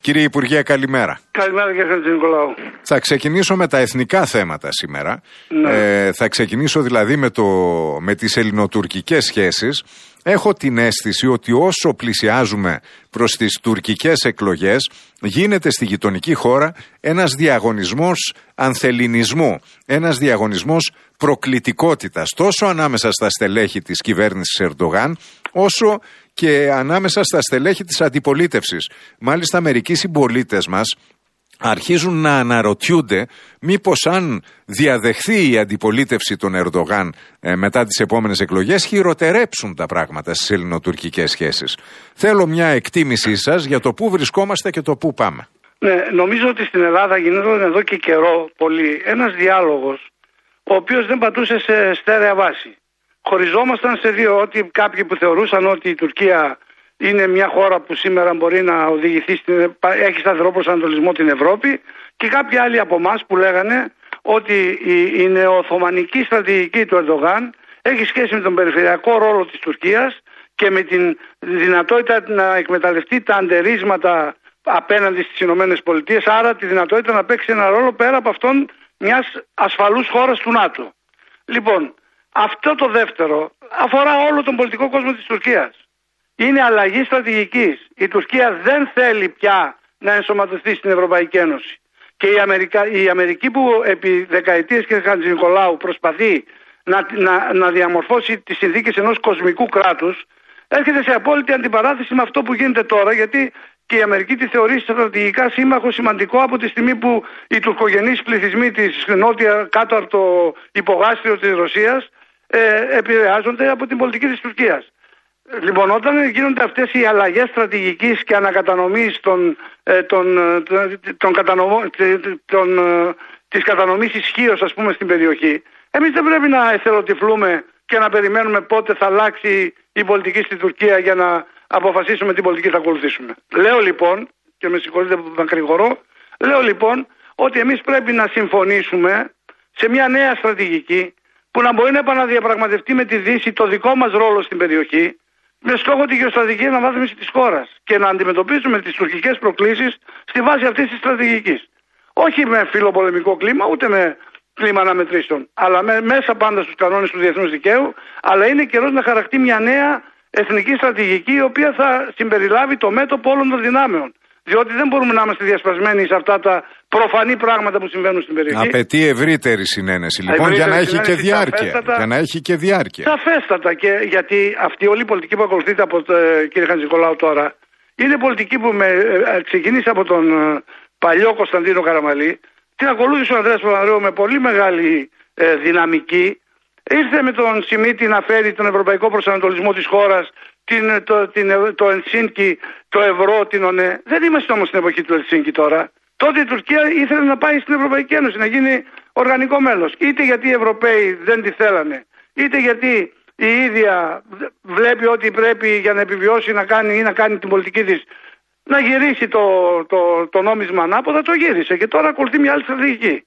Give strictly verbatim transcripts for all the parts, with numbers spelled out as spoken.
Κύριε Υπουργέ, καλημέρα. Καλημέρα κύριε Χατζηνικολάου. Θα ξεκινήσω με τα εθνικά θέματα σήμερα. Ναι. Ε, θα ξεκινήσω δηλαδή με, το, με τις ελληνοτουρκικές σχέσεις. Έχω την αίσθηση ότι όσο πλησιάζουμε προς τις τουρκικές εκλογές, γίνεται στη γειτονική χώρα ένας διαγωνισμός ανθελληνισμού, ένας διαγωνισμός προκλητικότητας, τόσο ανάμεσα στα στελέχη της κυβέρνησης Ερντογάν, όσο και ανάμεσα στα στελέχη της αντιπολίτευσης. Μάλιστα μερικοί συμπολίτες μας αρχίζουν να αναρωτιούνται μήπως αν διαδεχθεί η αντιπολίτευση των Ερντογάν ε, μετά τις επόμενες εκλογές χειροτερέψουν τα πράγματα στις ελληνοτουρκικές σχέσεις. Θέλω μια εκτίμησή σας για το πού βρισκόμαστε και το πού πάμε. Ναι, νομίζω ότι στην Ελλάδα γινόταν εδώ και καιρό πολύ ένας διάλογος ο οποίος δεν πατούσε σε στέρεα βάση. Χωριζόμασταν σε δύο, ότι κάποιοι που θεωρούσαν ότι η Τουρκία είναι μια χώρα που σήμερα μπορεί να οδηγηθεί, στην, έχει σταθερό προσανατολισμό την Ευρώπη, και κάποιοι άλλοι από εμάς που λέγανε ότι η, η νεοοθωμανική στρατηγική του Ερντογάν έχει σχέση με τον περιφερειακό ρόλο της Τουρκίας και με την δυνατότητα να εκμεταλλευτεί τα αντερίσματα απέναντι στις Ηνωμένες Πολιτείες, άρα τη δυνατότητα να παίξει ένα ρόλο πέρα από αυτόν μιας ασφαλούς χώρας του ΝΑΤΟ. Λοιπόν, αυτό το δεύτερο αφορά όλο τον πολιτικό κόσμο της Τουρκίας. Είναι αλλαγή στρατηγικής. Η Τουρκία δεν θέλει πια να ενσωματωθεί στην Ευρωπαϊκή Ένωση. Και η, Αμερικα... η Αμερική που επί δεκαετίες, κύριε Χατζηνικολάου, προσπαθεί να, να, να διαμορφώσει τις συνθήκες ενός κοσμικού κράτους, έρχεται σε απόλυτη αντιπαράθεση με αυτό που γίνεται τώρα, γιατί και η Αμερική τη θεωρεί στρατηγικά σύμμαχο σημαντικό από τη στιγμή που οι τουρκογενείς πληθυσμοί της νότια κάτω από το υπογάστριο της Ρωσίας ε, επηρεάζονται από την πολιτική της Τουρκίας. Λοιπόν, όταν γίνονται αυτές οι αλλαγές στρατηγικής και ανακατανομής των, ε, των, των, των κατανομ, των, ε, της κατανομής ισχύως, ας πούμε, στην περιοχή, εμείς δεν πρέπει να εθελοτυφλούμε και να περιμένουμε πότε θα αλλάξει η πολιτική στην Τουρκία για να αποφασίσουμε τι πολιτική θα ακολουθήσουμε. Λέω λοιπόν, και με συγχωρείτε που μακρηγορώ, λέω λοιπόν ότι εμείς πρέπει να συμφωνήσουμε σε μια νέα στρατηγική που να μπορεί να επαναδιαπραγματευτεί με τη Δύση το δικό μας ρόλο στην περιοχή, με στόχο τη γεωστρατηγική αναβάθμιση της χώρας και να αντιμετωπίσουμε τις τουρκικές προκλήσεις στη βάση αυτής της στρατηγικής. Όχι με φιλοπολεμικό κλίμα, ούτε με κλίμα αναμετρήσεων, αλλά με, μέσα πάντα στους κανόνες του διεθνούς δικαίου, αλλά είναι καιρός να χαρακτεί μια νέα εθνική στρατηγική, η οποία θα συμπεριλάβει το μέτωπο όλων των δυνάμεων. Διότι δεν μπορούμε να είμαστε διασπασμένοι σε αυτά τα προφανή πράγματα που συμβαίνουν στην περιοχή. Απαιτεί ευρύτερη συνένεση λοιπόν, ευρύτερη για να έχει και διάρκεια. Σαφέστατα, για να έχει και διάρκεια. Σαφέστατα, και γιατί αυτή όλη η πολιτική που ακολουθείται από τον κύριο Χατζηνικολάου τώρα είναι πολιτική που με, ε, ξεκίνησε από τον ε, παλιό Κωνσταντίνο Καραμαλή, την ακολούθησε ο Ανδρέας Παπανδρέου με πολύ μεγάλη ε, δυναμική. Ήρθε με τον Σιμίτη να φέρει τον ευρωπαϊκό προσανατολισμό της χώρας, την, το, την, το Ελσίνκι, το ευρώ, την ΟΝΕ. Δεν είμαστε όμως στην εποχή του Ελσίνκι τώρα. Τότε η Τουρκία ήθελε να πάει στην Ευρωπαϊκή Ένωση, να γίνει οργανικό μέλος. Είτε γιατί οι Ευρωπαίοι δεν τη θέλανε, είτε γιατί η ίδια βλέπει ότι πρέπει για να επιβιώσει να κάνει ή να κάνει την πολιτική της, να γυρίσει το, το, το νόμισμα ανάποδα, το γύρισε και τώρα ακολουθεί μια άλλη στρατηγική.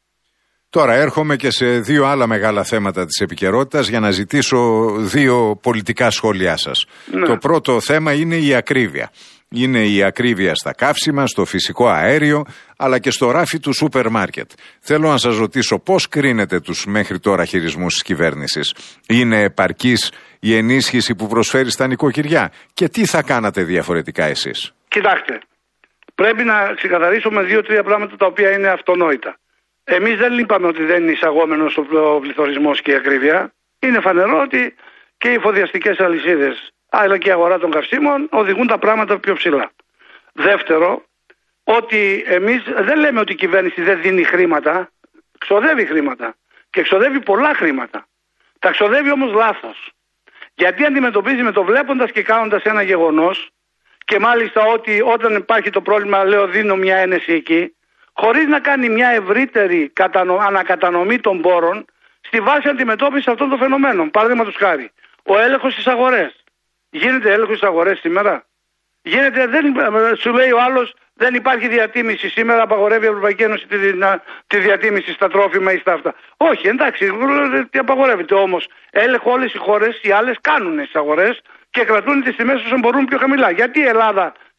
Τώρα έρχομαι και σε δύο άλλα μεγάλα θέματα της επικαιρότητας για να ζητήσω δύο πολιτικά σχόλιά σας. Ναι. Το πρώτο θέμα είναι η ακρίβεια. Είναι η ακρίβεια στα καύσιμα, στο φυσικό αέριο, αλλά και στο ράφι του σούπερ μάρκετ. Θέλω να σας ρωτήσω πώς κρίνετε τους μέχρι τώρα χειρισμούς της κυβέρνησης. Είναι επαρκής η ενίσχυση που προσφέρει στα νοικοκυριά και τι θα κάνατε διαφορετικά εσείς? Κοιτάξτε, πρέπει να ξεκαθαρίσουμε δύο-τρία πράγματα τα οποία είναι αυτονόητα. Εμείς δεν είπαμε ότι δεν είναι εισαγόμενος ο πληθωρισμός και η ακρίβεια. Είναι φανερό ότι και οι εφοδιαστικές αλυσίδες, αλλά και η αγορά των καυσίμων οδηγούν τα πράγματα πιο ψηλά. Δεύτερο, ότι εμείς δεν λέμε ότι η κυβέρνηση δεν δίνει χρήματα, ξοδεύει χρήματα και ξοδεύει πολλά χρήματα. Τα ξοδεύει όμως λάθος. Γιατί αντιμετωπίζει με το βλέποντας και κάνοντας ένα γεγονός, και μάλιστα ότι όταν υπάρχει το πρόβλημα, λέω, δίνω μια ένεση εκεί, χωρίς να κάνει μια ευρύτερη κατανο... ανακατανομή των πόρων στη βάση αντιμετώπισης αυτών των φαινομένων. Παραδείγματος χάρη, ο έλεγχος στις αγορές. Γίνεται έλεγχος στις αγορές σήμερα? Γίνεται, δεν, σου λέει ο άλλος, δεν υπάρχει διατίμηση σήμερα, απαγορεύει η Ευρωπαϊκή Ένωση τη, τη διατίμηση στα τρόφιμα ή στα αυτά. Όχι, εντάξει, τι απαγορεύεται όμως. Έλεγχο όλες οι χώρες, οι άλλες κάνουν στις αγορές και κρατούν τις τιμές όσο μπορούν πιο χαμηλά. Γιατί η Ελλάδα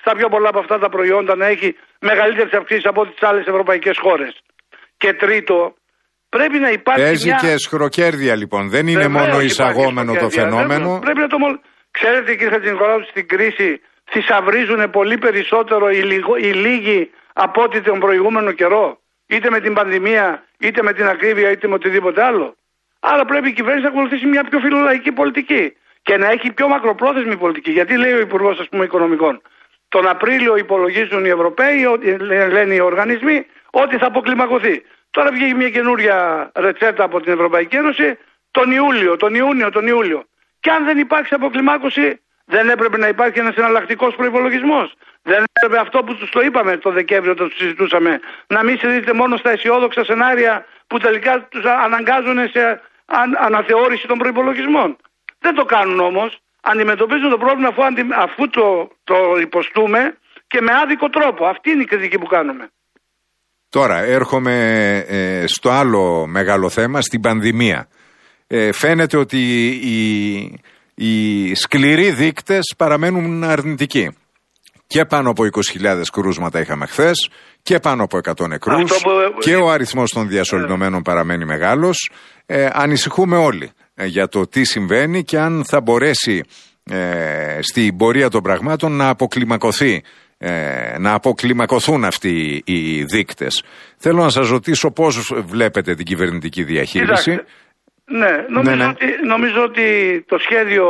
στα πιο πολλά από αυτά τα προϊόντα να έχει μεγαλύτερες αυξήσεις από τις άλλες ευρωπαϊκές χώρες. Και τρίτο, πρέπει να υπάρχει. Παίζει μια... και σχροκέρδια λοιπόν. Δεν είναι Βεβαίως μόνο εισαγόμενο το φαινόμενο. Πρέπει να το μολ... Ξέρετε, κύριε Χατζηνικολάου, στην κρίση θησαυρίζουν πολύ περισσότερο οι, λιγο... οι λίγοι από ό,τι τον προηγούμενο καιρό. Είτε με την πανδημία, είτε με την ακρίβεια, είτε με οτιδήποτε άλλο. Άρα πρέπει η κυβέρνηση να ακολουθήσει μια πιο φιλολαϊκή πολιτική και να έχει πιο μακροπρόθεσμη πολιτική. Γιατί λέει ο Υπουργός, ας πούμε, Οικονομικών, τον Απρίλιο υπολογίζουν οι Ευρωπαίοι, λένε οι οργανισμοί, ότι θα αποκλιμακωθεί. Τώρα βγήκε μια καινούρια ρετσέτα από την Ευρωπαϊκή Ένωση τον Ιούλιο, τον Ιούνιο, τον Ιούλιο. Και αν δεν υπάρξει αποκλιμάκωση, δεν έπρεπε να υπάρχει ένας εναλλακτικός προϋπολογισμός. Δεν έπρεπε αυτό που τους το είπαμε το Δεκέμβριο, το συζητούσαμε, να μην συζητείτε μόνο στα αισιόδοξα σενάρια που τελικά τους αναγκάζουν σε αναθεώρηση των προϋπολογισμών. Δεν το κάνουν όμως. Αντιμετωπίζουν το πρόβλημα αφού, αντι... αφού το, το υποστούμε και με άδικο τρόπο. Αυτή είναι η κριτική που κάνουμε. Τώρα έρχομαι ε, στο άλλο μεγάλο θέμα, στην πανδημία. Ε, φαίνεται ότι οι, οι σκληροί δείκτες παραμένουν αρνητικοί. Και πάνω από είκοσι χιλιάδες κρούσματα είχαμε χθες και πάνω από εκατό νεκρούς που... και ο αριθμός των διασωληνωμένων yeah. παραμένει μεγάλος. Ε, ανησυχούμε όλοι ε, για το τι συμβαίνει και αν θα μπορέσει ε, στην πορεία των πραγμάτων να αποκλιμακωθεί, ε, να αποκλιμακωθούν αυτοί οι δείκτες. Θέλω να σας ρωτήσω πώς βλέπετε την κυβερνητική διαχείριση. Κοιτάξτε. Ναι, νομίζω, ναι, ναι. Ότι, νομίζω ότι το σχέδιο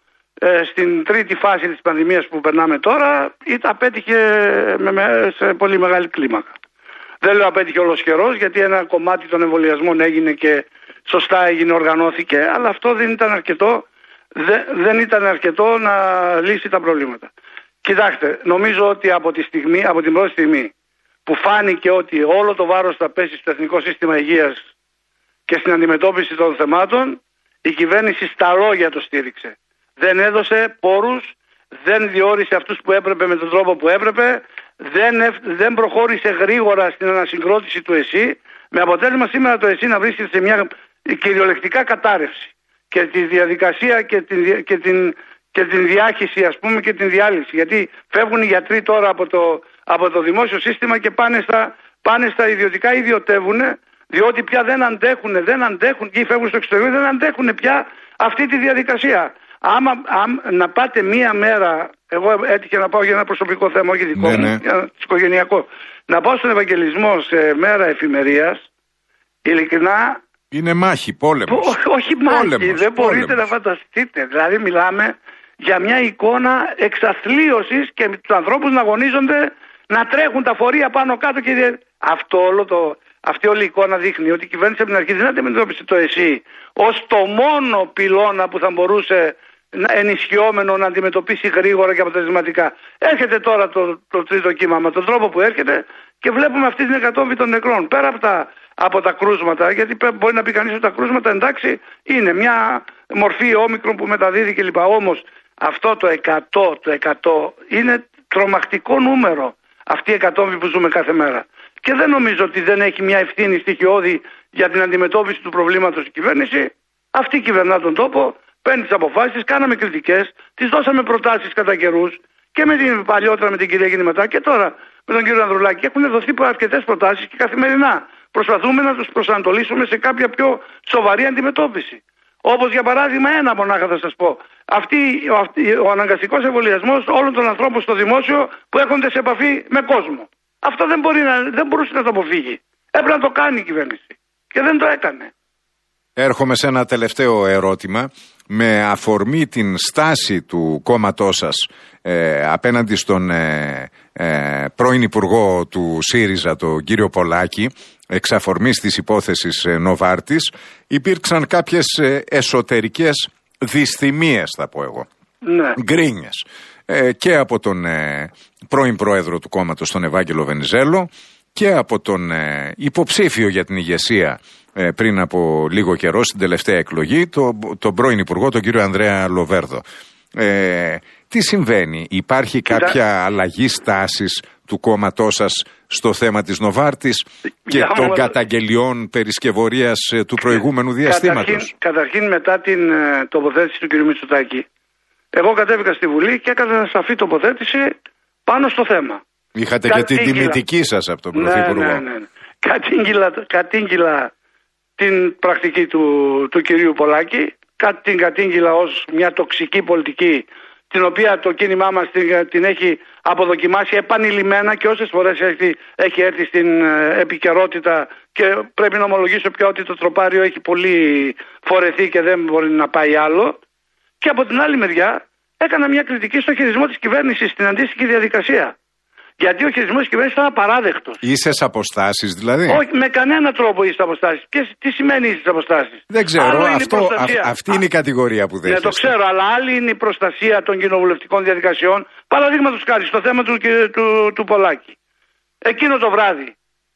ε, στην τρίτη φάση της πανδημίας που περνάμε τώρα απέτυχε με, με, σε πολύ μεγάλη κλίμακα. Δεν λέω απέτυχε ολοσχερός, γιατί ένα κομμάτι των εμβολιασμών έγινε και σωστά έγινε, οργανώθηκε, αλλά αυτό δεν ήταν αρκετό, δε, δεν ήταν αρκετό να λύσει τα προβλήματα. Κοιτάξτε, νομίζω ότι από, τη στιγμή, από την πρώτη στιγμή που φάνηκε ότι όλο το βάρος θα πέσει στο Εθνικό Σύστημα Υγείας και στην αντιμετώπιση των θεμάτων, η κυβέρνηση στα λόγια το στήριξε. Δεν έδωσε πόρους, δεν διόρισε αυτούς που έπρεπε με τον τρόπο που έπρεπε, δεν, δεν προχώρησε γρήγορα στην ανασυγκρότηση του ΕΣΥ, με αποτέλεσμα σήμερα το ΕΣΥ να βρίσκεται σε μια κυριολεκτικά κατάρρευση. Και τη διαδικασία και την, και την, και την διάχυση, ας πούμε, και την διάλυση. Γιατί φεύγουν οι γιατροί τώρα από το, από το δημόσιο σύστημα και πάνε στα, πάνε στα ιδιωτικά, ιδιωτεύουν, διότι πια δεν αντέχουν, δεν αντέχουν και φεύγουν στο εξωτερικό, δεν αντέχουν πια αυτή τη διαδικασία. Άμα, άμα να πάτε μία μέρα, εγώ έτυχε να πάω για ένα προσωπικό θέμα, όχι δικό ναι, μου, ναι. οικογενειακό, να πάω στον Ευαγγελισμό σε μέρα εφημερίας, ειλικρινά... Είναι μάχη, πόλεμος. Ό, όχι πόλεμος, μάχη, δεν πόλεμος. Μπορείτε να φανταστείτε. Δηλαδή μιλάμε για μια εικόνα εξαθλίωσης και τους ανθρώπους να αγωνίζονται, να τρέχουν τα φορεία πάνω κάτω και... Αυτό όλο το... Αυτή όλη η εικόνα δείχνει ότι η κυβέρνηση από την αρχή δεν αντιμετώπισε το ΕΣΥ ως το μόνο πυλώνα που θα μπορούσε ενισχυόμενο να αντιμετωπίσει γρήγορα και αποτελεσματικά. Έρχεται τώρα το, το τρίτο κύμα με τον τρόπο που έρχεται και βλέπουμε αυτή την εκατόμβη των νεκρών. Πέρα από τα, από τα κρούσματα, γιατί μπορεί να πει κανείς ότι τα κρούσματα εντάξει είναι μια μορφή όμικρον που μεταδίδει κλπ. Όμως αυτό το εκατό, το εκατό είναι τρομακτικό νούμερο. Αυτή η εκατόμβη που ζούμε κάθε μέρα. Και δεν νομίζω ότι δεν έχει μια ευθύνη στοιχειώδη για την αντιμετώπιση του προβλήματος η κυβέρνηση. Αυτή κυβερνά τον τόπο, παίρνει τις αποφάσεις, κάναμε κριτικές, τις δώσαμε προτάσεις κατά καιρούς και με την παλιότερα με την κυρία Γεννηματά και τώρα με τον κύριο Ανδρουλάκη. Έχουν δοθεί αρκετές προτάσεις και καθημερινά προσπαθούμε να τους προσανατολίσουμε σε κάποια πιο σοβαρή αντιμετώπιση. Όπως για παράδειγμα, ένα μονάχα θα σας πω. Αυτή, αυτή, ο αναγκαστικός εμβολιασμός όλων των ανθρώπων στο δημόσιο που έρχονται σε επαφή με κόσμο. Αυτό δεν, μπορεί να, δεν μπορούσε να το αποφύγει. Έπρεπε να το κάνει η κυβέρνηση. Και δεν το έκανε. Έρχομαι σε ένα τελευταίο ερώτημα. Με αφορμή την στάση του κόμματός σας ε, απέναντι στον ε, ε, πρώην Υπουργό του ΣΥΡΙΖΑ, τον κύριο Πολάκη, εξ αφορμής της υπόθεσης ε, Νοβάρτης, υπήρξαν κάποιες ε, εσωτερικές δυσθυμίες, θα πω εγώ. Ναι. Γκρίνιες. Ε, και από τον ε, πρώην πρόεδρο του κόμματος, τον Ευάγγελο Βενιζέλο, και από τον ε, υποψήφιο για την ηγεσία ε, πριν από λίγο καιρό στην τελευταία εκλογή, το, τον πρώην υπουργό, τον κύριο Ανδρέα Λοβέρδο. Ε, τι συμβαίνει, υπάρχει Κοίτα. κάποια αλλαγή στάσης του κόμματός σας στο θέμα της Νοβάρτης και Για των μου... καταγγελιών περισκευωρίας ε, του προηγούμενου διαστήματος? Καταρχήν, καταρχήν μετά την ε, τοποθέτηση του κ. Μητσοτάκη, εγώ κατέβηκα στη Βουλή και έκανα σαφή τοποθέτηση πάνω στο θέμα. Είχατε και την τιμητική σας από τον Πρωθυπουργό. Ναι, ναι, ναι. Κατήγγυλα, κατήγγυλα την πρακτική του, του κυρίου Πολάκη, την κατήγγυλα ως μια τοξική πολιτική, την οποία το κίνημά μας την, την έχει αποδοκιμάσει επανειλημμένα και όσες φορές έχει, έχει έρθει στην επικαιρότητα, και πρέπει να ομολογήσω πια ότι το τροπάριο έχει πολύ φορεθεί και δεν μπορεί να πάει άλλο. Και από την άλλη μεριά έκανα μια κριτική στο χειρισμό της κυβέρνησης στην αντίστοιχη διαδικασία. Γιατί ο χειρισμός της κυβέρνησης ήταν απαράδεκτος. Ίσες αποστάσεις δηλαδή. Όχι, με κανένα τρόπο ίσες αποστάσεις. Και τι σημαίνει ίσες αποστάσεις? Δεν ξέρω. Αυτό, α, αυτή είναι η κατηγορία που δέχεστε. Ναι, το ξέρω, αλλά άλλη είναι η προστασία των κοινοβουλευτικών διαδικασιών. Παραδείγματος χάρη στο θέμα του, του, του Πολάκη. Εκείνο το βράδυ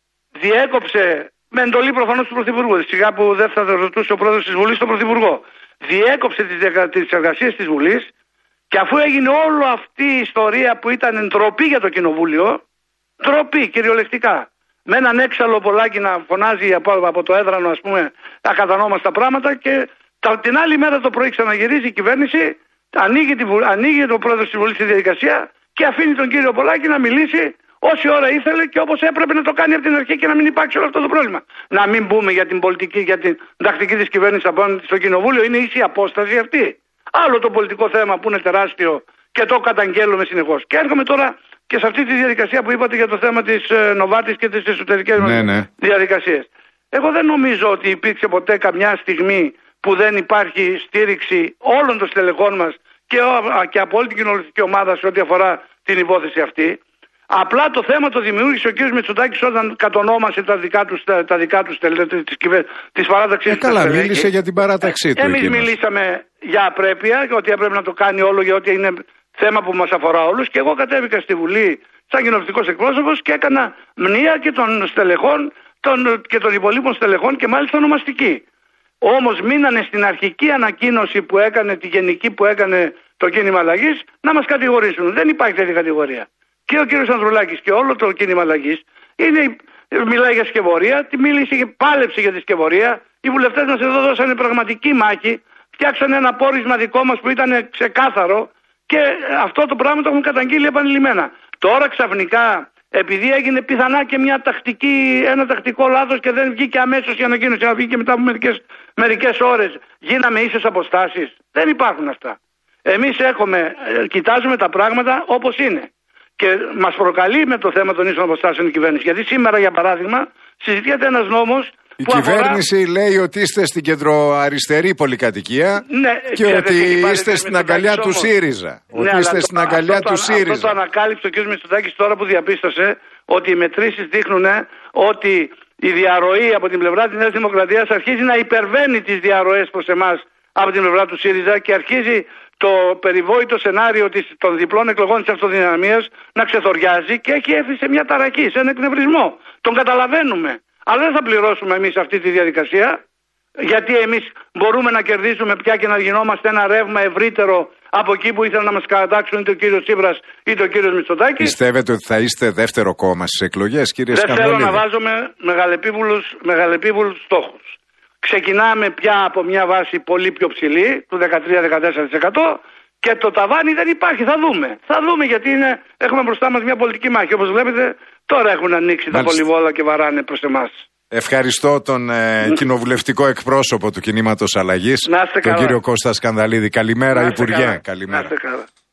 διέκοψε, με εντολή προφανώς του Πρωθυπουργού, σιγά που δεν θα ρωτούσε ο πρόεδρος της Βουλής τον Πρωθυπουργό, διέκοψε τις εργασίες της Βουλής. Και αφού έγινε όλη αυτή η ιστορία που ήταν ντροπή για το Κοινοβούλιο, ντροπή κυριολεκτικά, με έναν έξαλλο Πολάκη να φωνάζει από, από το έδρανο, ας πούμε, ακατανόμαστα πράγματα, και τα, την άλλη μέρα το πρωί ξαναγυρίζει η κυβέρνηση, ανοίγει, τη, ανοίγει το πρόεδρο της Βουλής στη διαδικασία και αφήνει τον κύριο Πολάκη να μιλήσει όση ώρα ήθελε και όπως έπρεπε να το κάνει από την αρχή και να μην υπάρξει όλο αυτό το πρόβλημα. Να μην πούμε για την πολιτική, για την τακτική της κυβέρνησης απέναντι στο Κοινοβούλιο, είναι ίση απόσταση αυτή. Άλλο το πολιτικό θέμα που είναι τεράστιο και το καταγγέλουμε συνεχώς. Και έρχομαι τώρα και σε αυτή τη διαδικασία που είπατε για το θέμα της ε, Νοβάτης και τις εσωτερικές ναι, ναι. διαδικασίες. Εγώ δεν νομίζω ότι υπήρξε ποτέ καμιά στιγμή που δεν υπάρχει στήριξη όλων των στελεχών μας και, και από όλη την κοινοβουλευτική ομάδα σε ό,τι αφορά την υπόθεση αυτή. Απλά το θέμα το δημιούργησε ο κ. Μητσοτάκης όταν κατονόμασε τα δικά του τα, τα δικά τους της, της παράταξης. Ε, καλά, μίλησε για την παράταξή του. Εμείς μιλήσαμε για απρέπεια, ότι έπρεπε να το κάνει όλο, γιατί είναι θέμα που μας αφορά όλους. Και εγώ κατέβηκα στη Βουλή σαν κοινοβουλευτικός εκπρόσωπος και έκανα μνήα και των στελεχών των, και των υπολείπων στελεχών, και μάλιστα ονομαστική. Όμως μείνανε στην αρχική ανακοίνωση που έκανε, τη γενική που έκανε το κίνημα αλλαγής, να μας κατηγορήσουν. Δεν υπάρχει τέτοια κατηγορία. Και ο κύριος Ανδρουλάκης και όλο το κίνημα αλλαγής είναι, μιλάει για σκευωρία, τη μίλησε και πάλεψε για τη σκευωρία. Οι βουλευτές μας εδώ δώσανε πραγματική μάχη, φτιάξανε ένα πόρισμα δικό μας που ήταν ξεκάθαρο, και αυτό το πράγμα το έχουν καταγγείλει επανειλημμένα. Τώρα ξαφνικά, επειδή έγινε πιθανά και μια τακτική, ένα τακτικό λάθος και δεν βγήκε αμέσως η ανακοίνωση, να βγήκε μετά από μερικές, μερικές ώρες, γίναμε ίσες αποστάσεις. Δεν υπάρχουν αυτά. Εμείς έχουμε, κοιτάζουμε τα πράγματα όπως είναι. Και μας προκαλεί με το θέμα των ίσων αποστάσεων η κυβέρνηση. Γιατί σήμερα, για παράδειγμα, συζητιέται ένας νόμος. Η που κυβέρνηση αφορά... λέει ότι είστε στην κεντροαριστερή πολυκατοικία, ναι, και ότι είστε στην αγκαλιά του ΣΥΡΙΖΑ. Ναι, ότι είστε στην αγκαλιά του ΣΥΡΙΖΑ. Αυτό το ανακάλυψε ο κ. Μητσοτάκης τώρα που διαπίστωσε ότι οι μετρήσεις δείχνουν ότι η διαρροή από την πλευρά της Νέας Δημοκρατίας αρχίζει να υπερβαίνει τις διαρροές προς εμάς από την πλευρά του ΣΥΡΙΖΑ, και αρχίζει το περιβόητο σενάριο της, των διπλών εκλογών της αυτοδυναμίας να ξεθοριάζει, και έχει έρθει σε μια ταρακή, σε ένα εκνευρισμό. Τον καταλαβαίνουμε. Αλλά δεν θα πληρώσουμε εμείς αυτή τη διαδικασία, γιατί εμείς μπορούμε να κερδίσουμε πια και να γινόμαστε ένα ρεύμα ευρύτερο από εκεί που ήθελαν να μας κατάξουν είτε ο κύριος Τσίπρας είτε ο κύριος Μητσοτάκης. Πιστεύετε ότι θα είστε δεύτερο κόμμα στις εκλογές, κύριε Σκανδαλίδη? Δεν θέλω να βάζουμε μεγαλεπίβουλους, μεγαλεπίβουλους στόχους. Ξεκινάμε πια από μια βάση πολύ πιο ψηλή, του δεκατρία με δεκατέσσερα τοις εκατό, και το ταβάνι δεν υπάρχει. Θα δούμε. Θα δούμε, γιατί είναι, έχουμε μπροστά μας μια πολιτική μάχη. Όπως βλέπετε, τώρα έχουν ανοίξει Μάλιστα. τα πολυβόλα και βαράνε προς εμάς. Ευχαριστώ τον ε, κοινοβουλευτικό εκπρόσωπο του Κινήματος Αλλαγής, τον κύριο Κώστα Σκανδαλίδη. Καλημέρα, Υπουργέ. Καλημέρα.